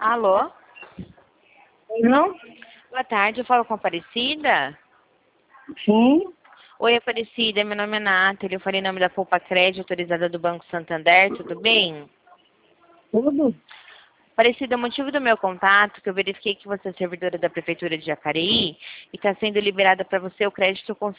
Alô? Não? Boa tarde, eu falo com a Aparecida? Sim. Oi, Aparecida, meu nome é Nathalie, eu falei em nome da Poupa Crédito, autorizada do Banco Santander, tudo bem? Tudo? Aparecida, o motivo do meu contato, que eu verifiquei que você é servidora da Prefeitura de Jacareí e está sendo liberada para você o crédito com